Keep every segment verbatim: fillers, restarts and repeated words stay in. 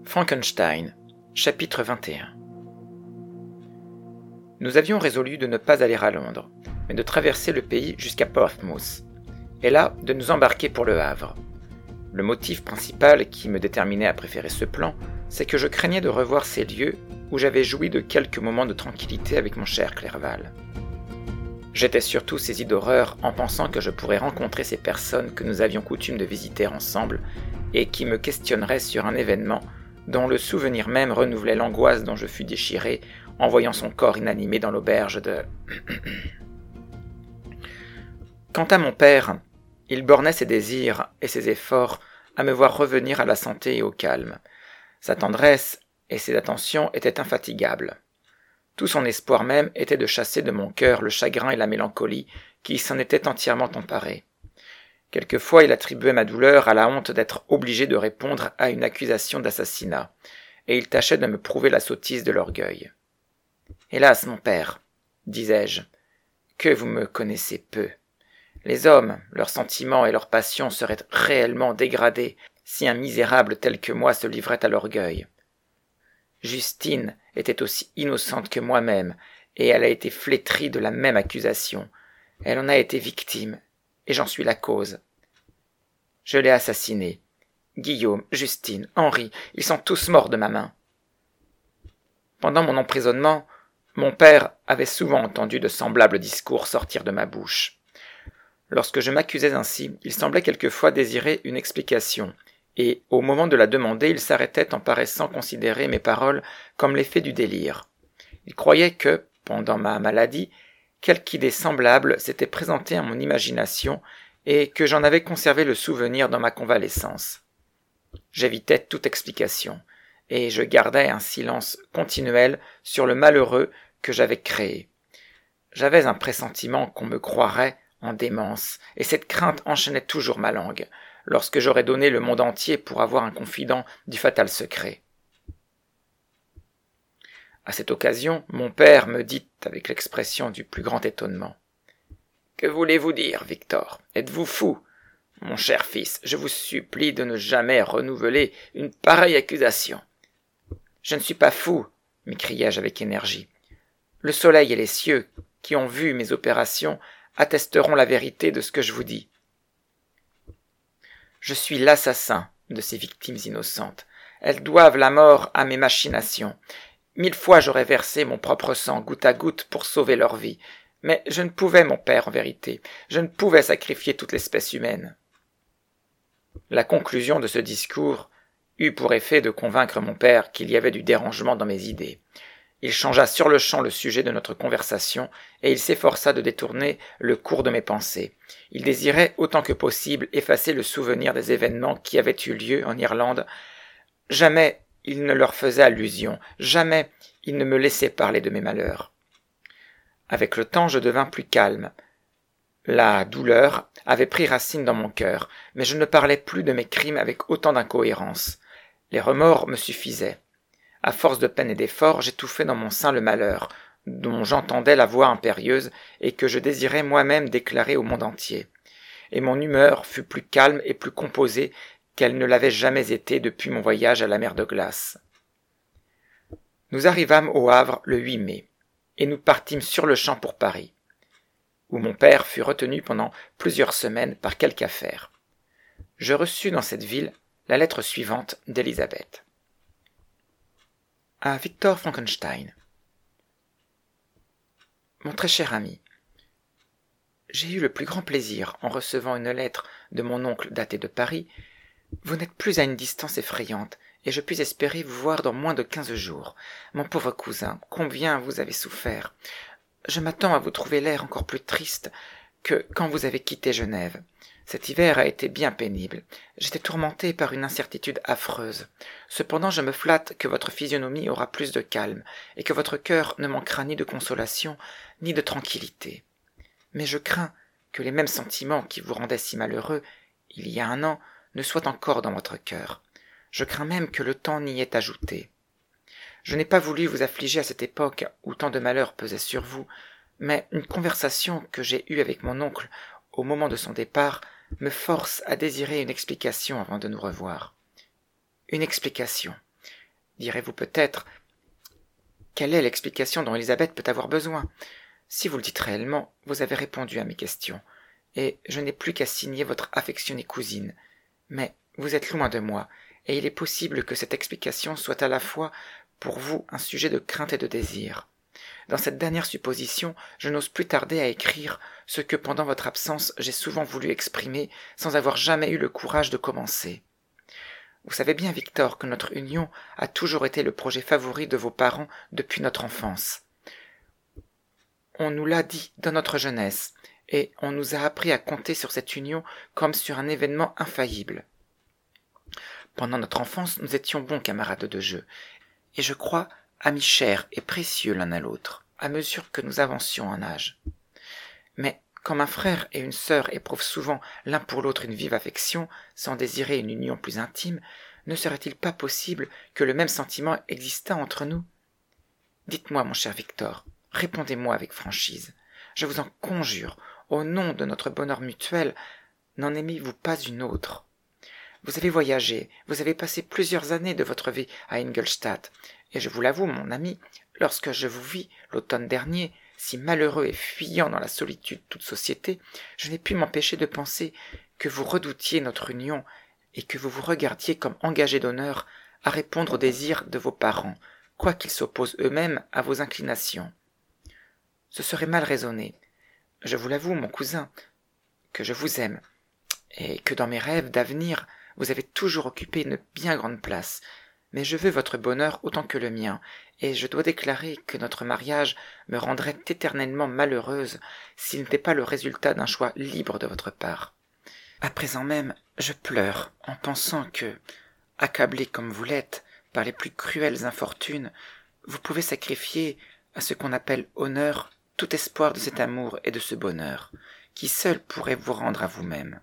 Frankenstein, chapitre vingt et un. Nous avions résolu de ne pas aller à Londres, mais de traverser le pays jusqu'à Portsmouth, et là de nous embarquer pour le Havre. Le motif principal qui me déterminait à préférer ce plan, c'est que je craignais de revoir ces lieux où j'avais joui de quelques moments de tranquillité avec mon cher Clerval. J'étais surtout saisi d'horreur en pensant que je pourrais rencontrer ces personnes que nous avions coutume de visiter ensemble et qui me questionneraient sur un événement dont le souvenir même renouvelait l'angoisse dont je fus déchiré en voyant son corps inanimé dans l'auberge de... Quant à mon père, il bornait ses désirs et ses efforts à me voir revenir à la santé et au calme. Sa tendresse et ses attentions étaient infatigables. Tout son espoir même était de chasser de mon cœur le chagrin et la mélancolie qui s'en étaient entièrement emparés. Quelquefois il attribuait ma douleur à la honte d'être obligé de répondre à une accusation d'assassinat, et il tâchait de me prouver la sottise de l'orgueil. « Hélas, mon père, disais-je, que vous me connaissez peu. Les hommes, leurs sentiments et leurs passions seraient réellement dégradés si un misérable tel que moi se livrait à l'orgueil. Justine était aussi innocente que moi-même, et elle a été flétrie de la même accusation. Elle en a été victime, et j'en suis la cause. Je l'ai assassinée. Guillaume, Justine, Henri, ils sont tous morts de ma main. » Pendant mon emprisonnement, mon père avait souvent entendu de semblables discours sortir de ma bouche. Lorsque je m'accusais ainsi, il semblait quelquefois désirer une explication, et au moment de la demander, il s'arrêtait en paraissant considérer mes paroles comme l'effet du délire. Il croyait que, pendant ma maladie, quelque idée semblable s'était présentée à mon imagination et que j'en avais conservé le souvenir dans ma convalescence. J'évitais toute explication, et je gardais un silence continuel sur le malheureux que j'avais créé. J'avais un pressentiment qu'on me croirait en démence, et cette crainte enchaînait toujours ma langue, lorsque j'aurais donné le monde entier pour avoir un confident du fatal secret. À cette occasion, mon père me dit avec l'expression du plus grand étonnement. « Que voulez-vous dire, Victor? Êtes-vous fou? Mon cher fils, je vous supplie de ne jamais renouveler une pareille accusation. »« Je ne suis pas fou, » m'écriai-je avec énergie. « Le soleil et les cieux, qui ont vu mes opérations, attesteront la vérité de ce que je vous dis. Je suis l'assassin de ces victimes innocentes. Elles doivent la mort à mes machinations. Mille fois j'aurais versé mon propre sang goutte à goutte pour sauver leur vie. Mais je ne pouvais, mon père, en vérité. Je ne pouvais sacrifier toute l'espèce humaine. » La conclusion de ce discours eut pour effet de convaincre mon père qu'il y avait du dérangement dans mes idées. Il changea sur-le-champ le sujet de notre conversation, et il s'efforça de détourner le cours de mes pensées. Il désirait autant que possible effacer le souvenir des événements qui avaient eu lieu en Irlande. Jamais il ne leur faisait allusion, jamais il ne me laissait parler de mes malheurs. Avec le temps, je devins plus calme. La douleur avait pris racine dans mon cœur, mais je ne parlais plus de mes crimes avec autant d'incohérence. Les remords me suffisaient. À force de peine et d'efforts, j'étouffais dans mon sein le malheur, dont j'entendais la voix impérieuse et que je désirais moi-même déclarer au monde entier. Et mon humeur fut plus calme et plus composée qu'elle ne l'avait jamais été depuis mon voyage à la mer de glace. Nous arrivâmes au Havre le huit mai, et nous partîmes sur-le-champ pour Paris, où mon père fut retenu pendant plusieurs semaines par quelque affaire. Je reçus dans cette ville la lettre suivante d'Élisabeth. À Victor Frankenstein. Mon très cher ami, j'ai eu le plus grand plaisir en recevant une lettre de mon oncle datée de Paris. Vous n'êtes plus à une distance effrayante, et je puis espérer vous voir dans moins de quinze jours. Mon pauvre cousin, combien vous avez souffert. Je m'attends à vous trouver l'air encore plus triste que quand vous avez quitté Genève. Cet hiver a été bien pénible. J'étais tourmenté par une incertitude affreuse. Cependant, je me flatte que votre physionomie aura plus de calme, et que votre cœur ne manquera ni de consolation, ni de tranquillité. Mais je crains que les mêmes sentiments qui vous rendaient si malheureux, il y a un an, ne soient encore dans votre cœur. Je crains même que le temps n'y ait ajouté. Je n'ai pas voulu vous affliger à cette époque où tant de malheurs pesaient sur vous, mais une conversation que j'ai eue avec mon oncle au moment de son départ me force à désirer une explication avant de nous revoir. Une explication. Direz-vous peut-être, quelle est l'explication dont Élisabeth peut avoir besoin? Si vous le dites réellement, vous avez répondu à mes questions, et je n'ai plus qu'à signer votre affectionnée cousine. Mais vous êtes loin de moi, et il est possible que cette explication soit à la fois pour vous un sujet de crainte et de désir. Dans cette dernière supposition, je n'ose plus tarder à écrire ce que pendant votre absence j'ai souvent voulu exprimer sans avoir jamais eu le courage de commencer. Vous savez bien, Victor, que notre union a toujours été le projet favori de vos parents depuis notre enfance. On nous l'a dit dans notre jeunesse, et on nous a appris à compter sur cette union comme sur un événement infaillible. Pendant notre enfance, nous étions bons camarades de jeu, et je crois amis chers et précieux l'un à l'autre, à mesure que nous avancions en âge. Mais comme un frère et une sœur éprouvent souvent l'un pour l'autre une vive affection, sans désirer une union plus intime, ne serait-il pas possible que le même sentiment existât entre nous? Dites-moi, mon cher Victor, répondez-moi avec franchise. Je vous en conjure, au nom de notre bonheur mutuel, n'en aimez-vous pas une autre? Vous avez voyagé, vous avez passé plusieurs années de votre vie à Ingolstadt, et je vous l'avoue, mon ami, lorsque je vous vis l'automne dernier, si malheureux et fuyant dans la solitude toute société, je n'ai pu m'empêcher de penser que vous redoutiez notre union et que vous vous regardiez comme engagé d'honneur à répondre aux désirs de vos parents, quoiqu'ils s'opposent eux-mêmes à vos inclinations. Ce serait mal raisonné. Je vous l'avoue, mon cousin, que je vous aime, et que dans mes rêves d'avenir, vous avez toujours occupé une bien grande place, mais je veux votre bonheur autant que le mien, et je dois déclarer que notre mariage me rendrait éternellement malheureuse s'il n'était pas le résultat d'un choix libre de votre part. À présent même, je pleure en pensant que, accablé comme vous l'êtes par les plus cruelles infortunes, vous pouvez sacrifier à ce qu'on appelle honneur tout espoir de cet amour et de ce bonheur, qui seul pourrait vous rendre à vous-même.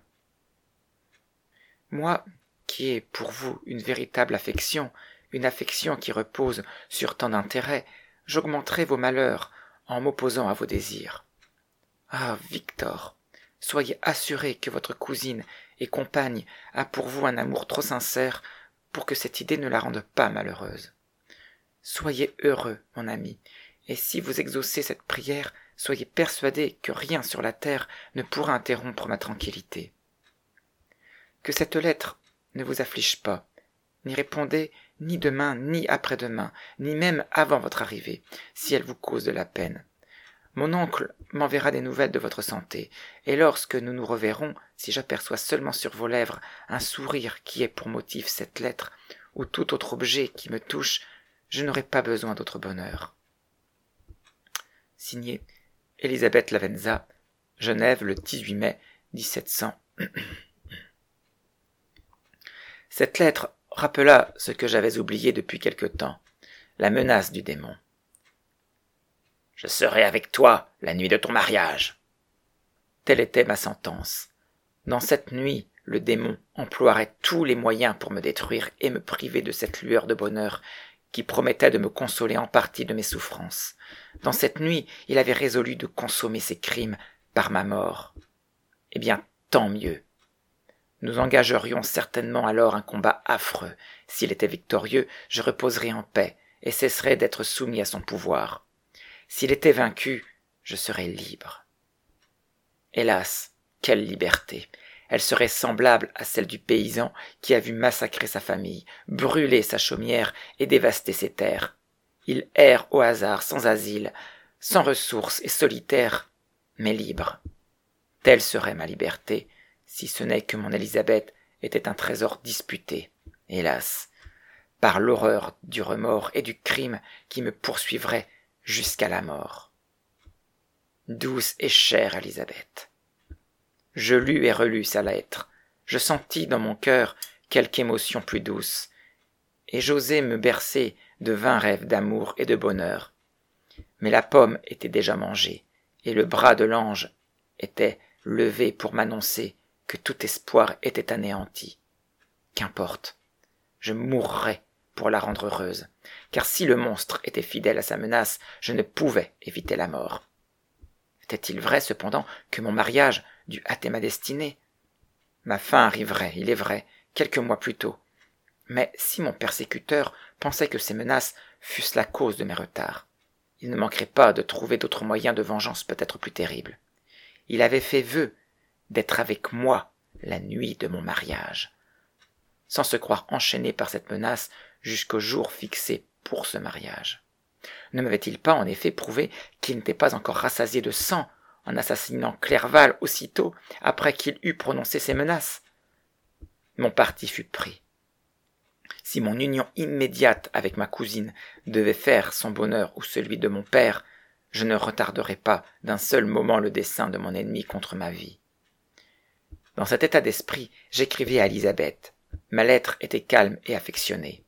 Moi, qui ai pour vous une véritable affection, une affection qui repose sur tant d'intérêts, j'augmenterai vos malheurs en m'opposant à vos désirs. Ah, Victor, soyez assuré que votre cousine et compagne a pour vous un amour trop sincère pour que cette idée ne la rende pas malheureuse. Soyez heureux, mon ami, et si vous exaucez cette prière, soyez persuadé que rien sur la terre ne pourra interrompre ma tranquillité. Que cette lettre ne vous afflige pas, n'y répondez ni demain, ni après-demain, ni même avant votre arrivée, si elle vous cause de la peine. Mon oncle m'enverra des nouvelles de votre santé, et lorsque nous nous reverrons, si j'aperçois seulement sur vos lèvres un sourire qui ait pour motif cette lettre, ou tout autre objet qui me touche, je n'aurai pas besoin d'autre bonheur. Signé Élisabeth Lavenza, Genève, le dix-huit mai mille sept cents. Cette lettre rappela ce que j'avais oublié depuis quelque temps, la menace du démon. « Je serai avec toi la nuit de ton mariage. » Telle était ma sentence. Dans cette nuit, le démon emploierait tous les moyens pour me détruire et me priver de cette lueur de bonheur qui promettait de me consoler en partie de mes souffrances. Dans cette nuit, il avait résolu de consommer ses crimes par ma mort. Eh bien, tant mieux. Nous engagerions certainement alors un combat affreux. S'il était victorieux, je reposerais en paix et cesserais d'être soumis à son pouvoir. S'il était vaincu, je serais libre. Hélas, quelle liberté! Elle serait semblable à celle du paysan qui a vu massacrer sa famille, brûler sa chaumière et dévaster ses terres. Il erre au hasard, sans asile, sans ressources et solitaire, mais libre. Telle serait ma liberté, si ce n'est que mon Élisabeth était un trésor disputé, hélas, par l'horreur du remords et du crime qui me poursuivrait jusqu'à la mort. Douce et chère Élisabeth. Je lus et relus sa lettre, je sentis dans mon cœur quelque émotion plus douce, et j'osai me bercer de vains rêves d'amour et de bonheur. Mais la pomme était déjà mangée, et le bras de l'ange était levé pour m'annoncer que tout espoir était anéanti. Qu'importe, je mourrais pour la rendre heureuse, car si le monstre était fidèle à sa menace, je ne pouvais éviter la mort. Était-il vrai, cependant, que mon mariage dût hâter ma destinée? Ma fin arriverait, il est vrai, quelques mois plus tôt. Mais si mon persécuteur pensait que ces menaces fussent la cause de mes retards, il ne manquerait pas de trouver d'autres moyens de vengeance peut-être plus terribles. Il avait fait vœu d'être avec moi la nuit de mon mariage, sans se croire enchaîné par cette menace jusqu'au jour fixé pour ce mariage. Ne m'avait-il pas en effet prouvé qu'il n'était pas encore rassasié de sang en assassinant Clerval aussitôt après qu'il eut prononcé ces menaces? Mon parti fut pris. Si mon union immédiate avec ma cousine devait faire son bonheur ou celui de mon père, je ne retarderais pas d'un seul moment le dessein de mon ennemi contre ma vie. Dans cet état d'esprit, j'écrivis à Élisabeth. Ma lettre était calme et affectionnée.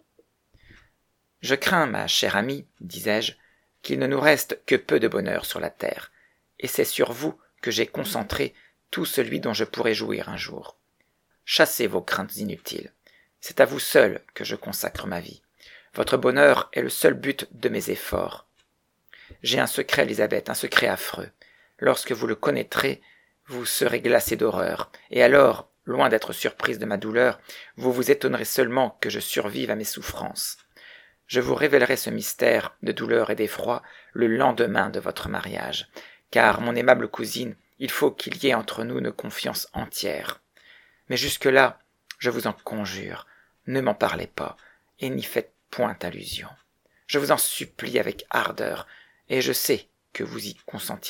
« Je crains, ma chère amie, disais-je, qu'il ne nous reste que peu de bonheur sur la terre, et c'est sur vous que j'ai concentré tout celui dont je pourrai jouir un jour. Chassez vos craintes inutiles. C'est à vous seul que je consacre ma vie. Votre bonheur est le seul but de mes efforts. J'ai un secret, Élisabeth, un secret affreux. Lorsque vous le connaîtrez, vous serez glacée d'horreur, et alors, loin d'être surprise de ma douleur, vous vous étonnerez seulement que je survive à mes souffrances. Je vous révélerai ce mystère de douleur et d'effroi le lendemain de votre mariage, car, mon aimable cousine, il faut qu'il y ait entre nous une confiance entière. Mais jusque-là, je vous en conjure, ne m'en parlez pas, et n'y faites point allusion. Je vous en supplie avec ardeur, et je sais que vous y consentirez. »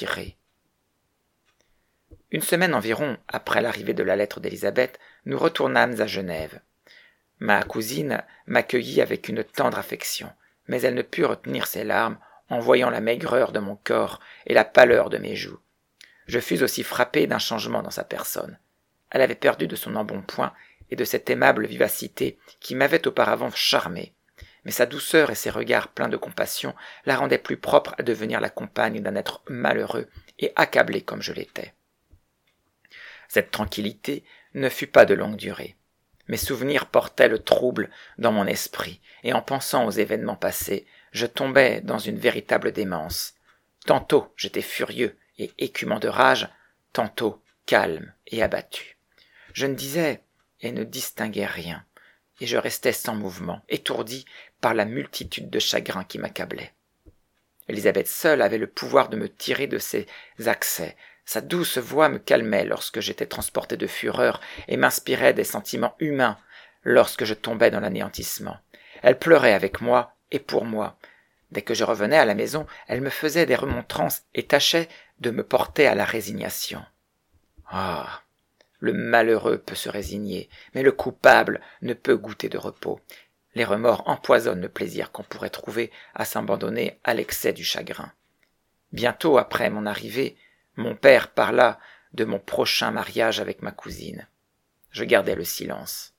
Une semaine environ après l'arrivée de la lettre d'Élisabeth, nous retournâmes à Genève. Ma cousine m'accueillit avec une tendre affection, mais elle ne put retenir ses larmes en voyant la maigreur de mon corps et la pâleur de mes joues. Je fus aussi frappé d'un changement dans sa personne. Elle avait perdu de son embonpoint et de cette aimable vivacité qui m'avait auparavant charmé, mais sa douceur et ses regards pleins de compassion la rendaient plus propre à devenir la compagne d'un être malheureux et accablé comme je l'étais. Cette tranquillité ne fut pas de longue durée. Mes souvenirs portaient le trouble dans mon esprit, et en pensant aux événements passés, je tombais dans une véritable démence. Tantôt j'étais furieux et écumant de rage, tantôt calme et abattu. Je ne disais et ne distinguais rien, et je restais sans mouvement, étourdi par la multitude de chagrins qui m'accablaient. Élisabeth seule avait le pouvoir de me tirer de ces accès. Sa douce voix me calmait lorsque j'étais transporté de fureur et m'inspirait des sentiments humains lorsque je tombais dans l'anéantissement. Elle pleurait avec moi et pour moi. Dès que je revenais à la maison, elle me faisait des remontrances et tâchait de me porter à la résignation. Ah, le malheureux peut se résigner, mais le coupable ne peut goûter de repos. Les remords empoisonnent le plaisir qu'on pourrait trouver à s'abandonner à l'excès du chagrin. Bientôt après mon arrivée, mon père parla de mon prochain mariage avec ma cousine. Je gardai le silence.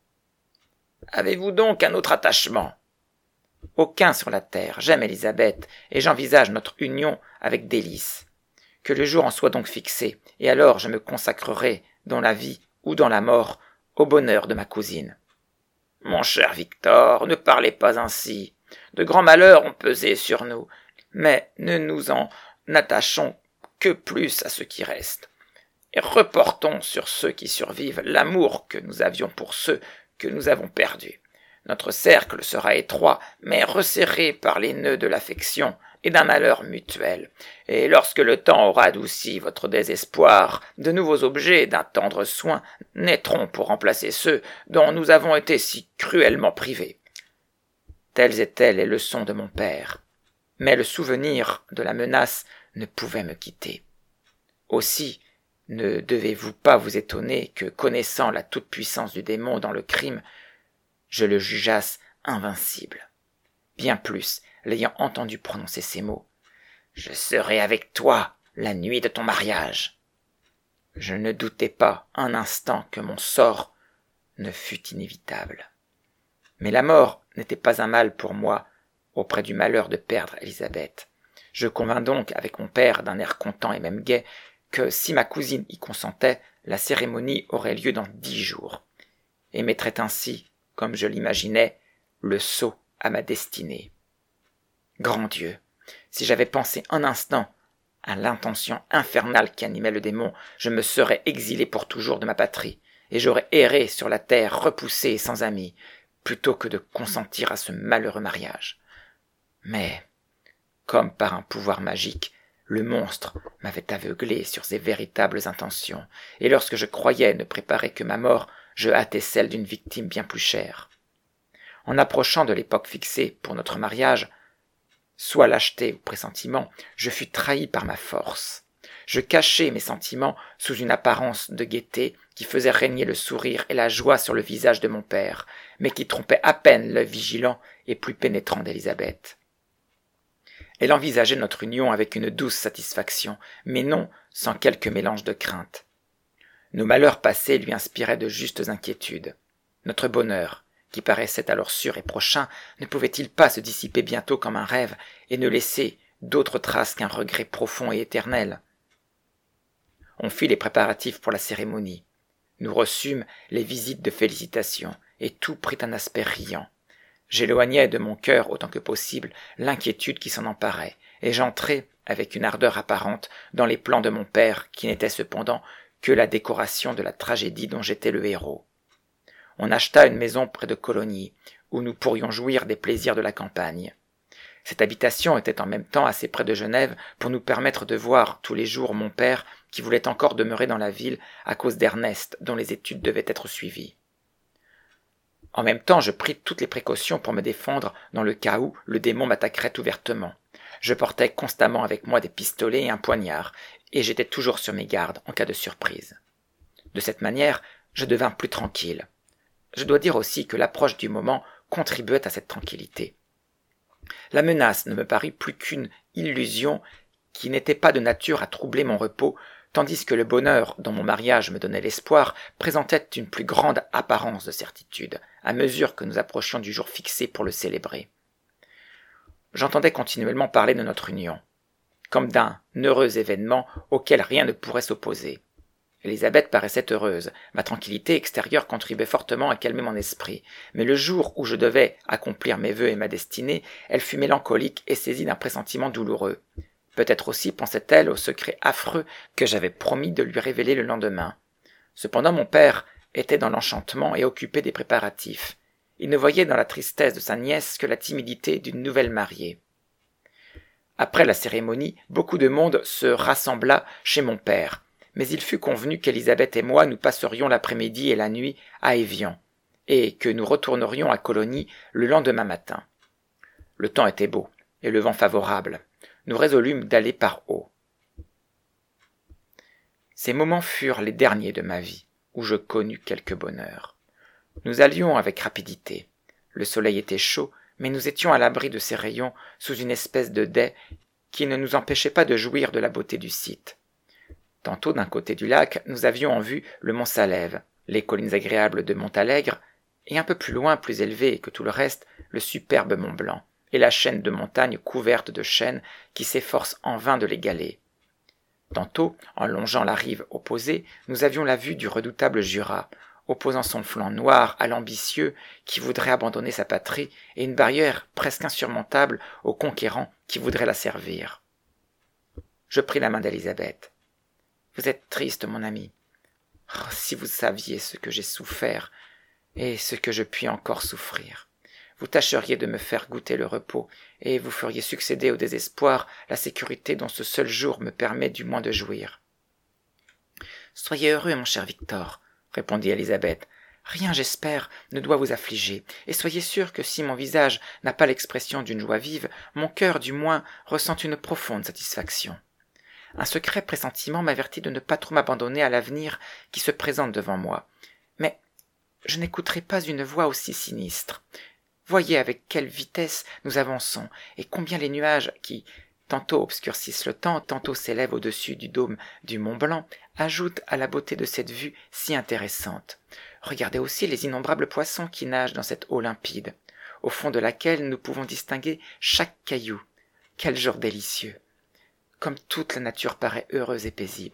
« Avez-vous donc un autre attachement ?»« Aucun sur la terre. J'aime Élisabeth, et j'envisage notre union avec délices. Que le jour en soit donc fixé, et alors je me consacrerai, dans la vie ou dans la mort, au bonheur de ma cousine. »« Mon cher Victor, ne parlez pas ainsi. De grands malheurs ont pesé sur nous, mais ne nous en attachons que plus à ce qui reste, et reportons sur ceux qui survivent l'amour que nous avions pour ceux que nous avons perdus. Notre cercle sera étroit, mais resserré par les nœuds de l'affection et d'un malheur mutuel, et lorsque le temps aura adouci votre désespoir, de nouveaux objets d'un tendre soin naîtront pour remplacer ceux dont nous avons été si cruellement privés. Telles étaient les leçons de mon père, mais le souvenir de la menace ne pouvait me quitter. Aussi, ne devez-vous pas vous étonner que, connaissant la toute-puissance du démon dans le crime, je le jugeasse invincible. Bien plus, l'ayant entendu prononcer ces mots, « Je serai avec toi la nuit de ton mariage !» Je ne doutais pas un instant que mon sort ne fût inévitable. Mais la mort n'était pas un mal pour moi auprès du malheur de perdre Élisabeth. Je convins donc avec mon père d'un air content et même gai que si ma cousine y consentait, la cérémonie aurait lieu dans dix jours, et mettrait ainsi, comme je l'imaginais, le sceau à ma destinée. Grand Dieu, si j'avais pensé un instant à l'intention infernale qui animait le démon, je me serais exilé pour toujours de ma patrie, et j'aurais erré sur la terre repoussé et sans amis, plutôt que de consentir à ce malheureux mariage. Mais, comme par un pouvoir magique, le monstre m'avait aveuglé sur ses véritables intentions, et lorsque je croyais ne préparer que ma mort, je hâtais celle d'une victime bien plus chère. En approchant de l'époque fixée pour notre mariage, soit lâcheté ou pressentiment, je fus trahi par ma force. Je cachai mes sentiments sous une apparence de gaieté qui faisait régner le sourire et la joie sur le visage de mon père, mais qui trompait à peine l'œil vigilant et plus pénétrant d'Élisabeth. Elle envisageait notre union avec une douce satisfaction, mais non sans quelque mélange de crainte. Nos malheurs passés lui inspiraient de justes inquiétudes. Notre bonheur, qui paraissait alors sûr et prochain, ne pouvait-il pas se dissiper bientôt comme un rêve et ne laisser d'autres traces qu'un regret profond et éternel? On fit les préparatifs pour la cérémonie. Nous reçûmes les visites de félicitations, et tout prit un aspect riant. J'éloignai de mon cœur autant que possible l'inquiétude qui s'en emparait, et j'entrai, avec une ardeur apparente, dans les plans de mon père, qui n'étaient cependant que la décoration de la tragédie dont j'étais le héros. On acheta une maison près de Cologny, où nous pourrions jouir des plaisirs de la campagne. Cette habitation était en même temps assez près de Genève pour nous permettre de voir tous les jours mon père, qui voulait encore demeurer dans la ville à cause d'Ernest, dont les études devaient être suivies. En même temps, je pris toutes les précautions pour me défendre dans le cas où le démon m'attaquerait ouvertement. Je portais constamment avec moi des pistolets et un poignard, et j'étais toujours sur mes gardes en cas de surprise. De cette manière, je devins plus tranquille. Je dois dire aussi que l'approche du moment contribuait à cette tranquillité. La menace ne me parut plus qu'une illusion qui n'était pas de nature à troubler mon repos, tandis que le bonheur dont mon mariage me donnait l'espoir présentait une plus grande apparence de certitude, à mesure que nous approchions du jour fixé pour le célébrer. J'entendais continuellement parler de notre union, comme d'un heureux événement auquel rien ne pourrait s'opposer. Élisabeth paraissait heureuse, ma tranquillité extérieure contribuait fortement à calmer mon esprit, mais le jour où je devais accomplir mes vœux et ma destinée, elle fut mélancolique et saisie d'un pressentiment douloureux. Peut-être aussi pensait-elle au secret affreux que j'avais promis de lui révéler le lendemain. Cependant mon père était dans l'enchantement et occupé des préparatifs. Il ne voyait dans la tristesse de sa nièce que la timidité d'une nouvelle mariée. Après la cérémonie, beaucoup de monde se rassembla chez mon père, mais il fut convenu qu'Élisabeth et moi nous passerions l'après-midi et la nuit à Évian, et que nous retournerions à Cologny le lendemain matin. Le temps était beau, et le vent favorable. Nous résolûmes d'aller par eau. Ces moments furent les derniers de ma vie, où je connus quelque bonheur. Nous allions avec rapidité. Le soleil était chaud, mais nous étions à l'abri de ses rayons sous une espèce de dais qui ne nous empêchait pas de jouir de la beauté du site. Tantôt d'un côté du lac, nous avions en vue le mont Salève, les collines agréables de Montalegre, et un peu plus loin, plus élevé que tout le reste, le superbe Mont Blanc, et la chaîne de montagnes couverte de chênes qui s'efforce en vain de l'égaler. Tantôt, en longeant la rive opposée, nous avions la vue du redoutable Jura, opposant son flanc noir à l'ambitieux qui voudrait abandonner sa patrie et une barrière presque insurmontable au conquérant qui voudrait la servir. Je pris la main d'Élisabeth. « Vous êtes triste, mon ami. Oh, si vous saviez ce que j'ai souffert et ce que je puis encore souffrir. Vous tâcheriez de me faire goûter le repos, et vous feriez succéder au désespoir la sécurité dont ce seul jour me permet du moins de jouir. »« Soyez heureux, mon cher Victor, » répondit Élisabeth. « Rien, j'espère, ne doit vous affliger, et soyez sûr que si mon visage n'a pas l'expression d'une joie vive, mon cœur, du moins, ressent une profonde satisfaction. Un secret pressentiment m'avertit de ne pas trop m'abandonner à l'avenir qui se présente devant moi. Mais je n'écouterai pas une voix aussi sinistre. Voyez avec quelle vitesse nous avançons, et combien les nuages qui, tantôt obscurcissent le temps, tantôt s'élèvent au-dessus du dôme du Mont Blanc, ajoutent à la beauté de cette vue si intéressante. Regardez aussi les innombrables poissons qui nagent dans cette eau limpide, au fond de laquelle nous pouvons distinguer chaque caillou. Quel jour délicieux! Comme toute la nature paraît heureuse et paisible. »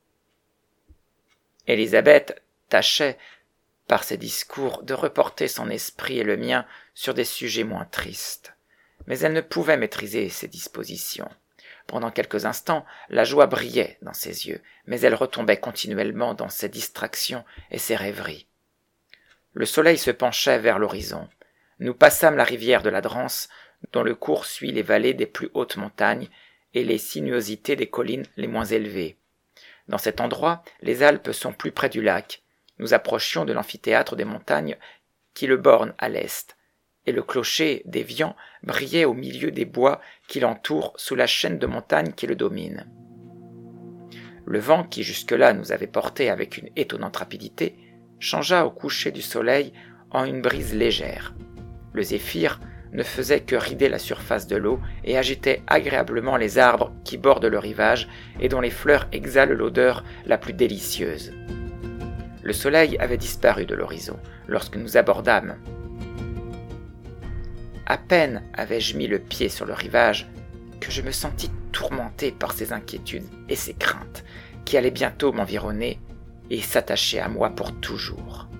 Élisabeth tâchait, par ses discours, de reporter son esprit et le mien sur des sujets moins tristes. Mais elle ne pouvait maîtriser ses dispositions. Pendant quelques instants, la joie brillait dans ses yeux, mais elle retombait continuellement dans ses distractions et ses rêveries. Le soleil se penchait vers l'horizon. Nous passâmes la rivière de la Drance, dont le cours suit les vallées des plus hautes montagnes et les sinuosités des collines les moins élevées. Dans cet endroit, les Alpes sont plus près du lac. Nous approchions de l'amphithéâtre des montagnes qui le borne à l'est, et le clocher d'Évian brillait au milieu des bois qui l'entourent sous la chaîne de montagnes qui le domine. Le vent qui jusque-là nous avait portés avec une étonnante rapidité changea au coucher du soleil en une brise légère. Le zéphyr ne faisait que rider la surface de l'eau et agitait agréablement les arbres qui bordent le rivage et dont les fleurs exhalent l'odeur la plus délicieuse. Le soleil avait disparu de l'horizon lorsque nous abordâmes. À peine avais-je mis le pied sur le rivage que je me sentis tourmenté par ces inquiétudes et ces craintes qui allaient bientôt m'environner et s'attacher à moi pour toujours.